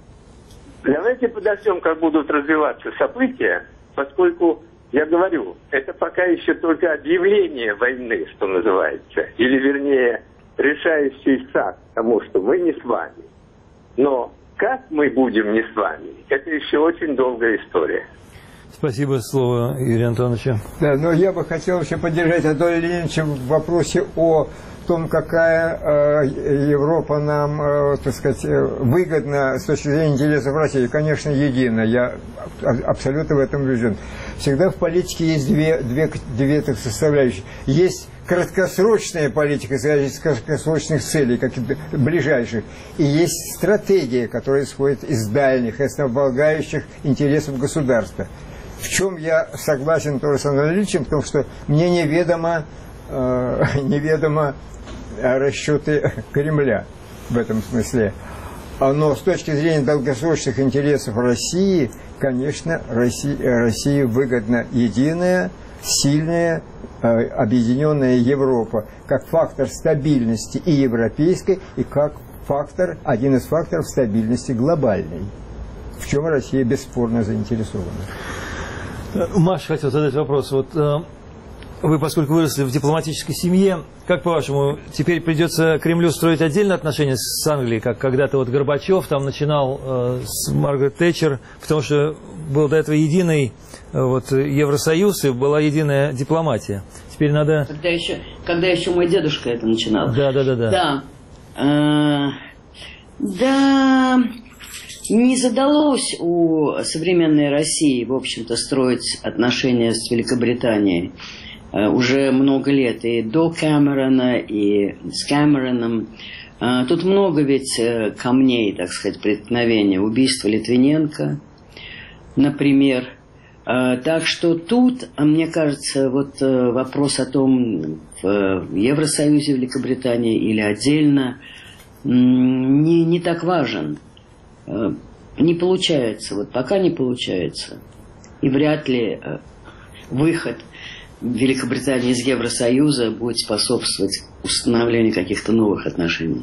давайте подождем, как будут развиваться события, поскольку, я говорю, это пока еще только объявление войны, что называется, или, вернее, решающий шаг к тому, что мы не с вами. Но как мы будем не с вами, это еще очень долгая история. Спасибо, слово Юрия Антоновича. Да, но я бы хотел еще поддержать Анатолия Леонидовича в вопросе о том, какая э, Европа нам, э, так сказать, выгодна с точки зрения интересов России. Конечно, единая. Я абсолютно в этом убежден. Всегда в политике есть две, две, две так, составляющие. Есть краткосрочная политика, исходя из краткосрочных целей, как и ближайших. И есть стратегия, которая исходит из дальних, основополагающих интересов государства. В чем я согласен тоже с Андреем Ильичем, в том, что мне неведомо, э, неведомо расчеты Кремля в этом смысле. Но с точки зрения долгосрочных интересов России, конечно, России, России выгодна единая, сильная, э, объединенная Европа, как фактор стабильности и европейской, и как фактор, один из факторов стабильности глобальной, в чем Россия бесспорно заинтересована. Маша, хотел задать вопрос. Вот э, вы, поскольку выросли в дипломатической семье, как по-вашему, теперь придется Кремлю строить отдельные отношения с Англией, как когда-то вот Горбачев там начинал э, с Маргарет Тэтчер, потому что был до этого единый э, вот, Евросоюз и была единая дипломатия. Теперь надо... Когда еще, когда еще мой дедушка это начинал. Да, да, да, да. Да. А, да... Не задалось у современной России, в общем-то, строить отношения с Великобританией уже много лет. И до Кэмерона, и с Кэмероном. Тут много ведь камней, так сказать, преткновения. Убийство Литвиненко, например. Так что тут, мне кажется, вот вопрос о том, в Евросоюзе Великобритании или отдельно, не, не так важен. Не получается, вот пока не получается. И вряд ли выход Великобритании из Евросоюза будет способствовать установлению каких-то новых отношений.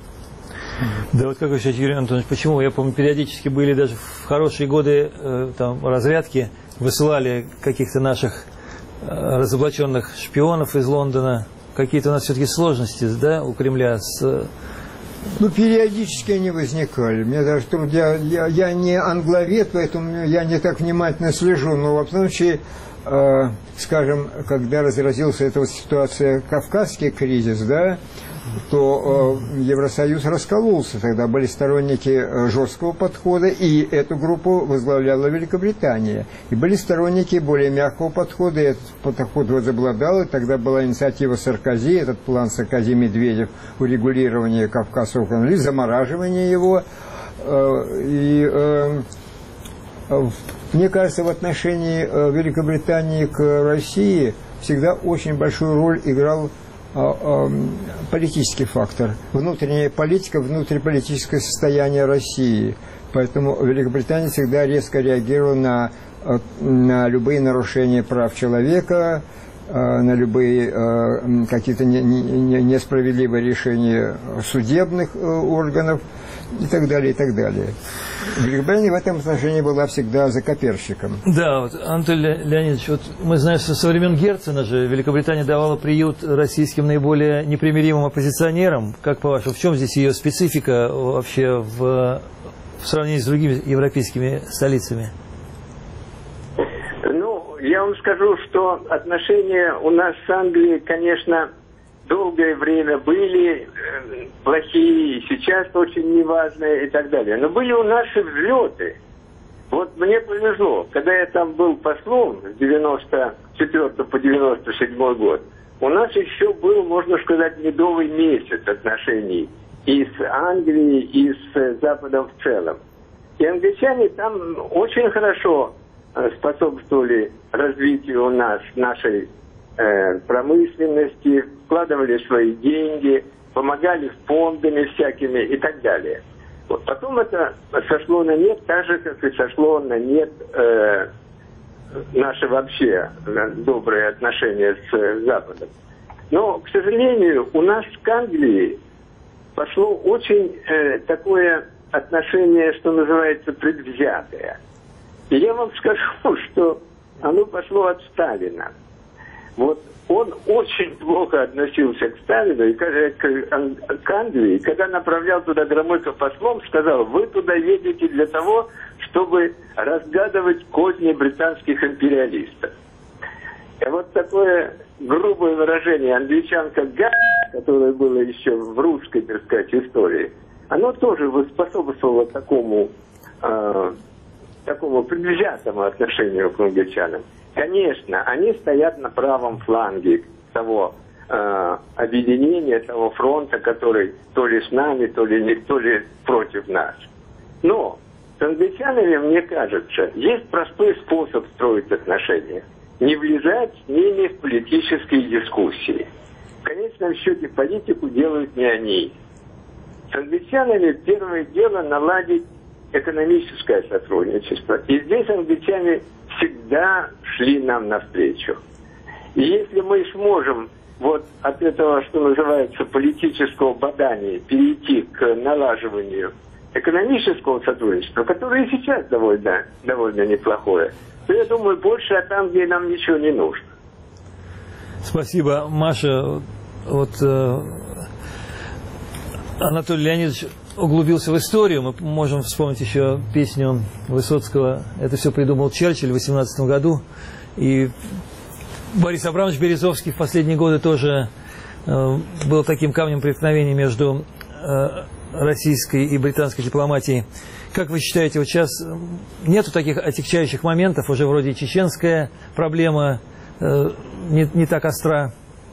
Да, вот как вы считаете, Юрий Антонович, почему? Я помню, периодически были даже в хорошие годы э, там, разрядки, высылали каких-то наших э, разоблаченных шпионов из Лондона. Какие-то у нас все-таки сложности, да, у Кремля с... Ну, периодически они возникали. Мне даже трудно, я, я, я не англовед, поэтому я не так внимательно слежу. Но, во всяком случае, э, скажем, когда разразился эта вот ситуация, Кавказский кризис, да, то э, Евросоюз раскололся. Тогда были сторонники э, жесткого подхода, и эту группу возглавляла Великобритания. И были сторонники более мягкого подхода, и этот подход возобладал, и тогда была инициатива Саркози, этот план Саркози-Медведев урегулирования Кавказского конфликта, замораживание его. Э, и э, э, мне кажется, в отношении э, Великобритании к России всегда очень большую роль играл политический фактор, внутренняя политика, внутриполитическое состояние России. Поэтому Великобритания всегда резко реагировала на, на любые нарушения прав человека, на любые какие-то несправедливые решения судебных органов. и так далее, и так далее. Великобритания в этом отношении была всегда закоперщиком. Да, вот, Анатолий Леонидович, вот мы знаем, что со времен Герцена же Великобритания давала приют российским наиболее непримиримым оппозиционерам. Как по-вашему, в чем здесь ее специфика вообще в, в сравнении с другими европейскими столицами? Ну, я вам скажу, что отношения у нас с Англией, конечно, долгое время были э, плохие, и сейчас очень неважные и так далее. Но были у нас и взлеты. Вот мне повезло, когда я там был послом с девяносто четвёртого по девяносто седьмой год, у нас еще был, можно сказать, медовый месяц отношений и с Англией, и с Западом в целом. И англичане там очень хорошо э, способствовали развитию у нас, нашей э, промышленности, вкладывали свои деньги, помогали фондами всякими и так далее. Вот. Потом это сошло на нет, так же, как и сошло на нет э, наши вообще добрые отношения с Западом. Но, к сожалению, у нас к Англии пошло очень э, такое отношение, что называется, предвзятое. И я вам скажу, что оно пошло от Сталина. Вот он очень плохо относился к Сталину и к, к Англии. Когда направлял туда Громыко послом, сказал: вы туда едете для того, чтобы разгадывать козни британских империалистов. И вот такое грубое выражение англичанка га, которое было еще в русской, так сказать, истории, оно тоже способствовало такому, э, такому предвзятому отношению к англичанам. Конечно, они стоят на правом фланге того э, объединения, того фронта, который то ли с нами, то ли не, то ли против нас. Но с англичанами, мне кажется, есть простой способ строить отношения. Не влезать с ними в политические дискуссии. В конечном счете политику делают не они. С англичанами первое дело наладить экономическое сотрудничество. И здесь англичане всегда шли нам навстречу. И если мы сможем вот от этого, что называется, политического бадания, перейти к налаживанию экономического сотрудничества, которое и сейчас довольно, довольно неплохое, то, я думаю, больше от Англии нам ничего не нужно. Спасибо, Маша. Вот э, Анатолий Леонидович углубился в историю. Мы можем вспомнить еще песню Высоцкого «Это все придумал Черчилль» в восемнадцатом году. И Борис Абрамович Березовский в последние годы тоже э, был таким камнем преткновения между э, российской и британской дипломатией. Как вы считаете, вот сейчас нету таких отягчающих моментов, уже вроде чеченская проблема э, не, не так остра?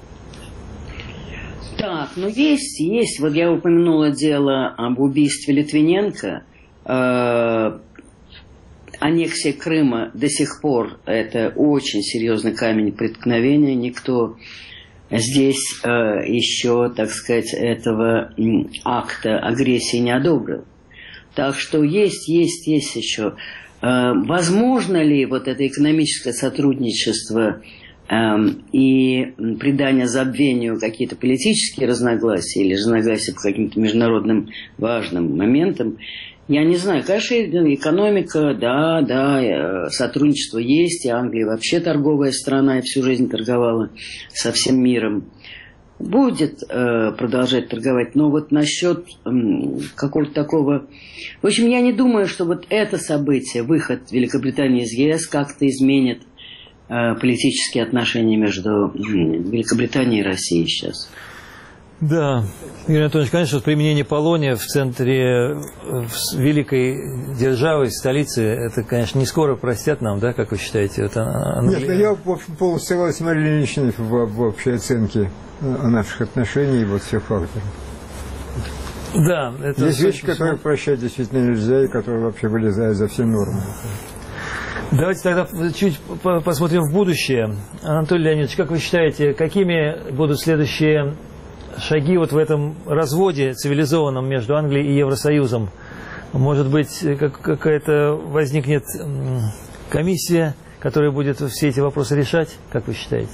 Так, ну есть, есть. Вот я упомянула дело об убийстве Литвиненко. Э, аннексия Крыма до сих пор это очень серьезный камень преткновения. Никто здесь э, еще, так сказать, этого м, акта агрессии не одобрил. Так что есть, есть, есть еще. Э, возможно ли вот это экономическое сотрудничество э, и придание забвению какие-то политические разногласия или разногласия по каким-то международным важным моментам? Я не знаю. Конечно, экономика, да, да, сотрудничество есть, и Англия вообще торговая страна, и всю жизнь торговала со всем миром. Будет э, продолжать торговать, но вот насчет э, какого-то такого... В общем, я не думаю, что вот это событие, выход Великобритании из ЕС, как-то изменит э, политические отношения между э, Великобританией и Россией сейчас. Да, Юрий Анатольевич, конечно, применение полония в центре великой державы, столицы, это, конечно, не скоро простят нам, да, как вы считаете? Это Англи... Нет, я, в общем, полностью согласен с Марией Ильиничной в, в общей оценке наших отношений и вот всех факторов. Да, это... Есть вещи, которые прощать действительно нельзя, и которые вообще вылезают за все нормы. Давайте тогда чуть посмотрим в будущее. Анатолий Леонидович, как вы считаете, какими будут следующие шаги вот в этом разводе цивилизованном между Англией и Евросоюзом? Может быть, как, какая-то возникнет комиссия, которая будет все эти вопросы решать? Как вы считаете?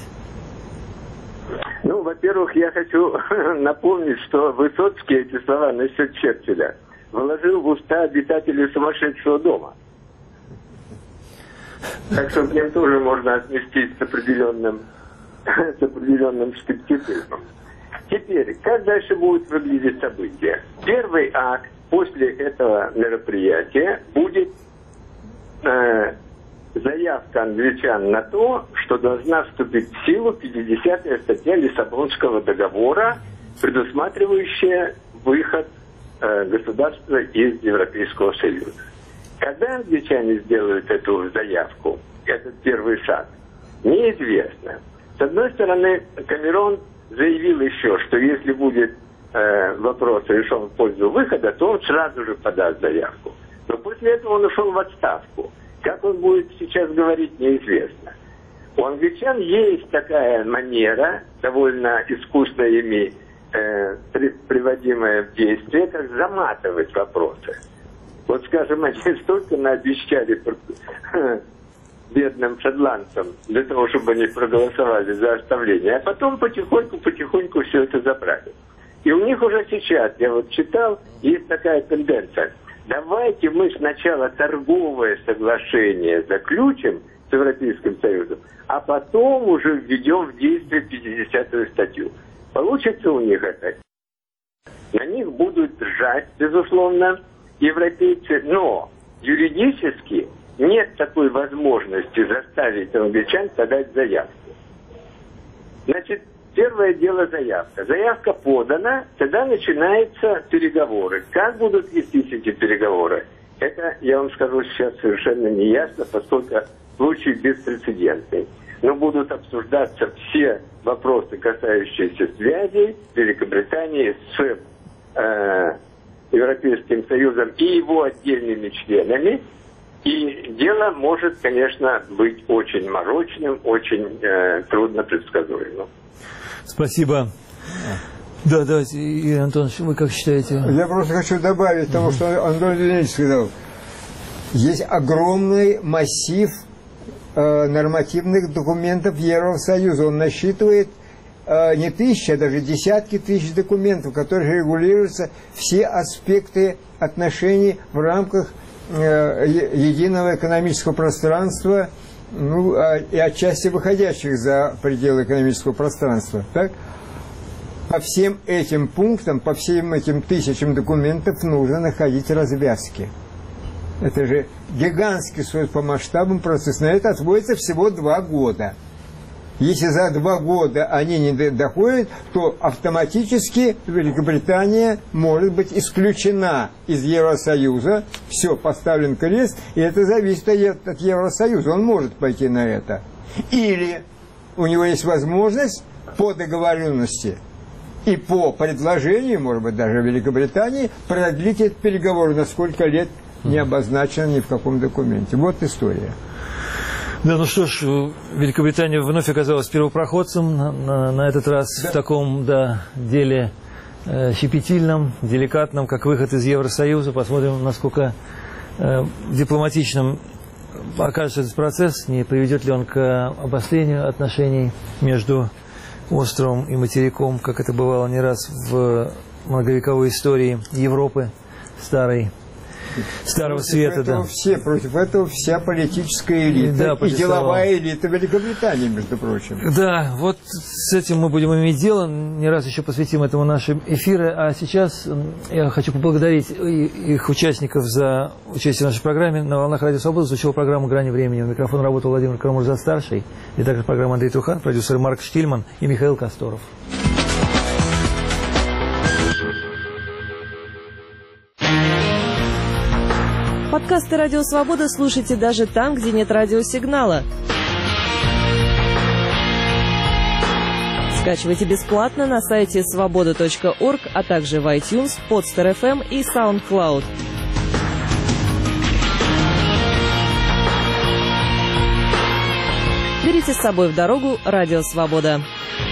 Ну, во-первых, я хочу напомнить, что Высоцкий эти слова насчет Черчилля вложил в уста обитателей сумасшедшего дома. Так что к ним тоже можно отнестись с определенным, с определенным скептицизмом. Теперь, как дальше будут выглядеть события? Первый акт после этого мероприятия будет э, заявка англичан на то, что должна вступить в силу пятидесятая статья Лиссабонского договора, предусматривающая выход э, государства из Европейского Союза. Когда англичане сделают эту заявку, этот первый шаг, неизвестно. С одной стороны, Камерон заявил еще, что если будет э, вопрос решен в пользу выхода, то он сразу же подаст заявку. Но после этого он ушел в отставку. Как он будет сейчас говорить, неизвестно. У англичан есть такая манера, довольно искусно ими э, при, приводимая в действие, как заматывать вопросы. Вот, скажем, они столько наобещали бедным шотландцам для того, чтобы они проголосовали за оставление, а потом потихоньку-потихоньку все это забрали. И у них уже сейчас, я вот читал, есть такая тенденция. Давайте мы сначала торговое соглашение заключим с Европейским Союзом, а потом уже введем в действие пятидесятую статью. Получится у них это? На них будут сжать, безусловно, европейцы, но юридически нет такой возможности заставить англичан подать заявку. Значит, первое дело заявка. Заявка подана, тогда начинаются переговоры. Как будут вестись эти переговоры? Это, я вам скажу, сейчас совершенно не ясно, поскольку случай беспрецедентный. Но будут обсуждаться все вопросы, касающиеся связи Великобритании с э, Европейским Союзом и его отдельными членами. И дело может, конечно, быть очень морочным, очень э, трудно предсказуемым. Спасибо. Да, давайте, и, Антон, вы как считаете? Я просто хочу добавить того, что Антон Леонидович сказал. Есть огромный массив э, нормативных документов Евросоюза. Он насчитывает э, не тысячи, а даже десятки тысяч документов, которые регулируются все аспекты отношений в рамках э, единого экономического пространства, ну, и отчасти выходящих за пределы экономического пространства. Так? По всем этим пунктам, по всем этим тысячам документов нужно находить развязки. Это же гигантский по масштабам процесс. На это отводится всего два года. Если за два года они не доходят, то автоматически Великобритания может быть исключена из Евросоюза. Все, поставлен крест, и это зависит от Евросоюза. Он может пойти на это. Или у него есть возможность по договоренности и по предложению, может быть, даже Великобритании, продлить эти переговоры на сколько лет не обозначено ни в каком документе. Вот история. Да, ну что ж, Великобритания вновь оказалась первопроходцем на, на, на этот раз да. в таком да, деле э, щепетильном, деликатном, как выход из Евросоюза. Посмотрим, насколько э, дипломатичным окажется этот процесс, не приведет ли он к обострению отношений между островом и материком, как это бывало не раз в многовековой истории Европы старой. Старого против света, этого да. Все, против этого вся политическая элита да, и деловая элита Великобритании, между прочим. Да, вот с этим мы будем иметь дело. Не раз еще посвятим этому наши эфиры. А сейчас я хочу поблагодарить их участников за участие в нашей программе. На волнах Радио Свобода звучала программа «Грани времени». У микрофона работал Владимир Карамурза-старший. И также программа Андрей Трухан, продюсер Марк Штильман и Михаил Косторов. Подкасты «Радио Свобода» слушайте даже там, где нет радиосигнала. Скачивайте бесплатно на сайте свобода точка орг, а также в iTunes, Podster эф эм и SoundCloud. Берите с собой в дорогу «Радио Свобода».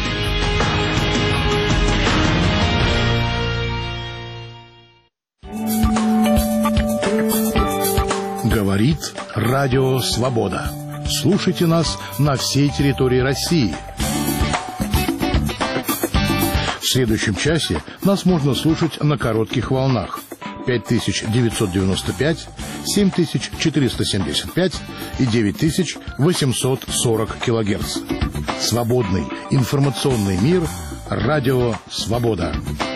Говорит Радио Свобода. Слушайте нас на всей территории России. В следующем часе нас можно слушать на коротких волнах. пять тысяч девятьсот девяносто пять, семь тысяч четыреста семьдесят пять и девять тысяч восемьсот сорок килогерц. Свободный информационный мир. Радио «Свобода».